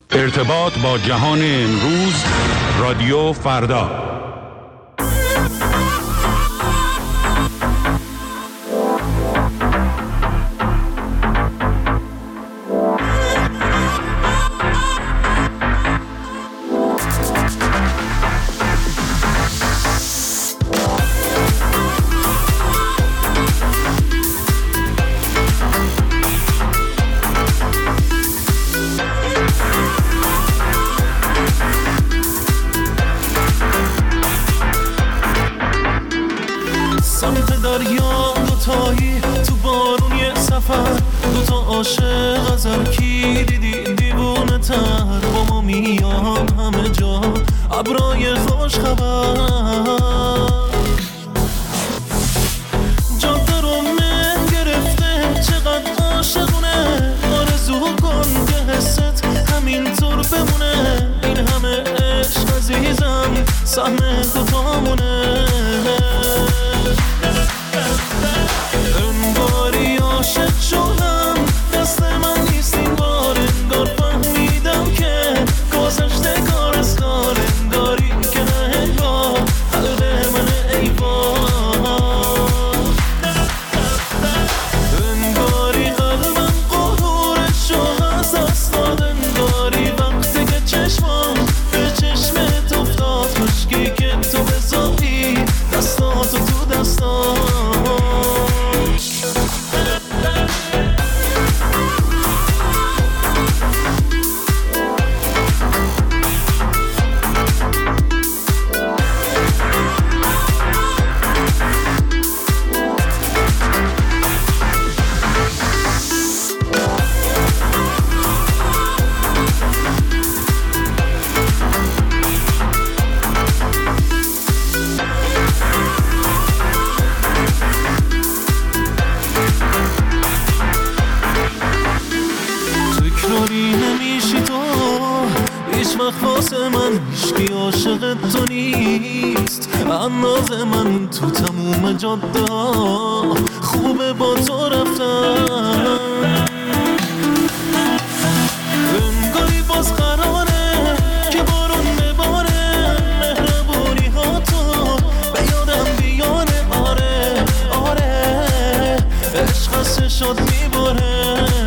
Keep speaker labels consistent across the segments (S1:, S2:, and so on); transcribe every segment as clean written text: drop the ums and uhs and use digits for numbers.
S1: ارتباط با جهان امروز، رادیو فردا.
S2: عاشق ازم کی دیدی دیوونه تر با ما میان همه جا ابرای خوش خبر جاده رو من گرفته چقدر عاشقونه آرزو کن که حست همینطور بمونه این همه عشق عزیزم سهم دوتامونه انگاری عاشق شدم دست من نیست این بار انگار فهمیدم که گذشته کار از کار انگاری که نه انگار قلب من ای بار انگاری قلبم قرورشو از دست داد انگاری وقتی که چشمم به چشمت افتاد خشکی که تو بذاری دستاتو تو دستام واسه من هیچکی عاشق تو نیست انداز من تو تموم جاده خوبه با تو رفتن انگاری باز قراره که بارون بباره مهربونی ها تو به یادم بیاره آره آره عشق شد میباره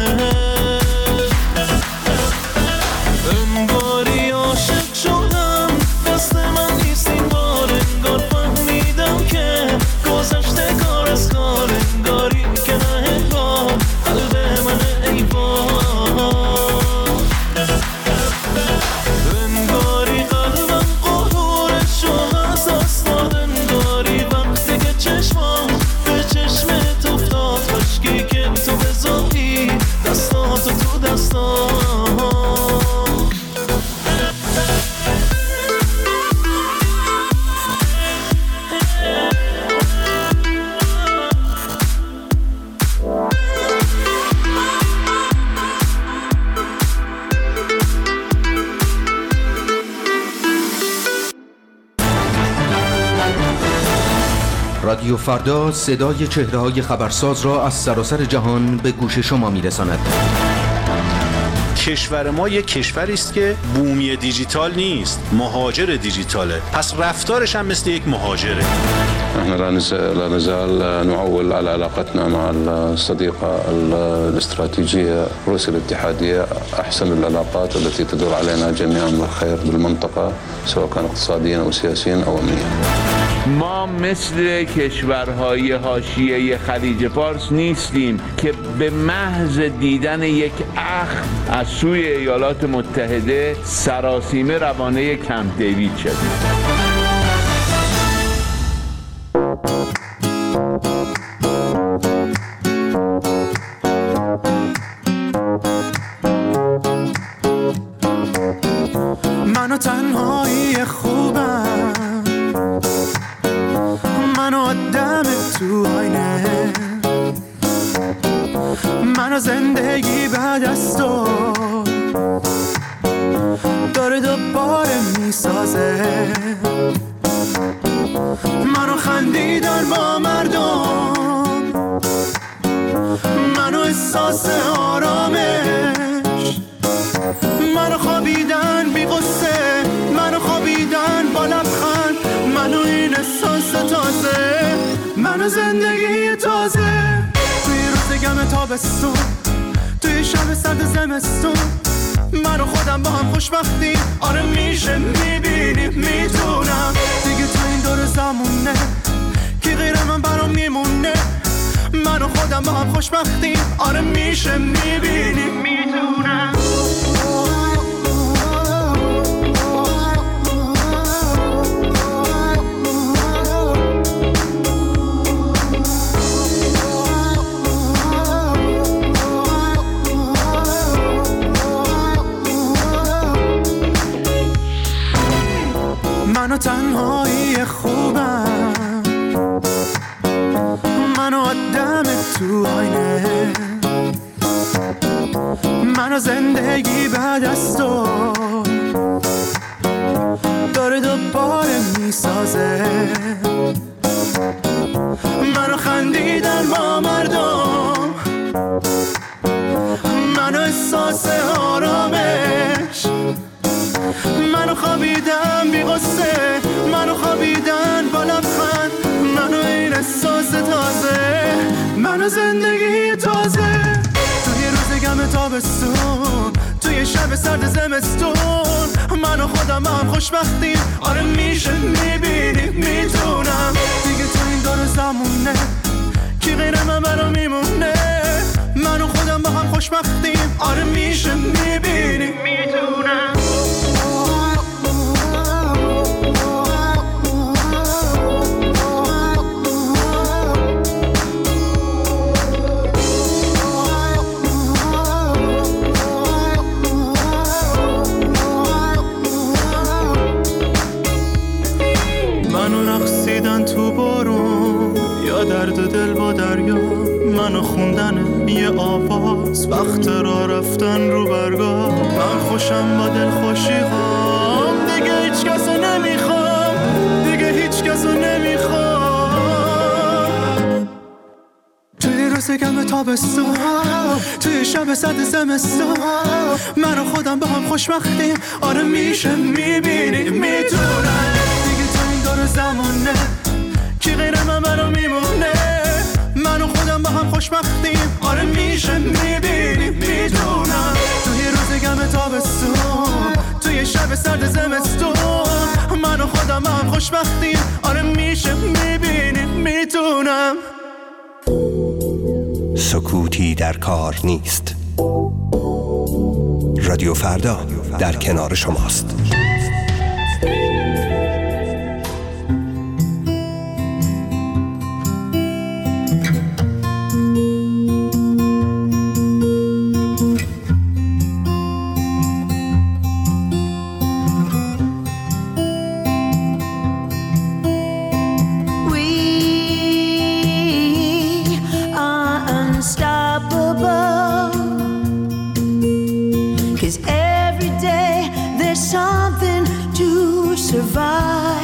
S3: رادیو فردا صدای چهره‌های خبرساز را از سراسر جهان به گوش شما می‌رساند.
S4: کشور ما یک کشوری است که بومی دیجیتال نیست، مهاجر دیجیتاله. پس رفتارش هم مثل یک مهاجره.
S5: احنا لا نزال نعول على علاقتنا مع الصديقة الاستراتيجية روسيا الاتحادية أحسن العلاقات التي تدور علينا جميعا بالخير بالمنطقة سواء كان اقتصاديا أو سياسيا أو أمنيا.
S6: ما مثل کشورهای حاشیه خلیج فارس نیستیم که به محض دیدن یک اخ از سوی ایالات متحده سراسیمه روانه کمپ دیوید شدیم.
S2: منو تنهایی خوبم منو آدم تو آینه منو زندگی بعد از تو داره دوباره میسازه منو خندیدن با مردم منو احساس آرامش منو خوابی زندگی تازه توی روز گم تابستون، توی شب سرد زمستون، من و خودم با هم خوشبختیم. آره میشه میبینیم میتونم دیگه تو این دور زمونه کی غیر من برام میمونه. من و خودم با هم خوشبختیم. آره میشه میبینیم میتونم. منو تنهایی خوبم، منو آدم تو آینه، منو زندگی بعد از تو داره دوباره میسازه. منو خندیدن با مردم، منو احساس آرامش، منو خوابیدم بی غصه، منو خوابیدن با لبخند، منو این احساس تازه، منو زندگی تازه توی روز گم تابستون، توی شب سرد زمستون، منو خودم هم خوشبختیم. آره میشه میبینیم میتونم دیگه تو این دور زمونه کی غیر من برام میمونه. منو خودم با هم خوشبختیم. آره میشه میبینیم میتونم. تو بارون یا درد دل با دریا، منو خوندن یه آواز وقت را رفتن رو برگاه. من خوشم با دل خوشی هام، دیگه هیچ کسو نمیخوام، دیگه هیچ کسو نمیخوام. توی روز گم تابستون، توی شب سرد زمستون، منو خودم با هم خوشبختیم. آره میشه میبینیم میتونم دیگه تو این دور زمونه کی غیر من برام میمونه. من و خودم با هم خوشبختیم. آره میشه میبینیم میتونم توی روز گم تابستون، توی شب سرد زمستون، من و خودم با هم خوشبختیم. آره میشه میبینیم میتونم.
S7: سکوتی در کار نیست. رادیو فردا در کنار شماست.
S8: Survive.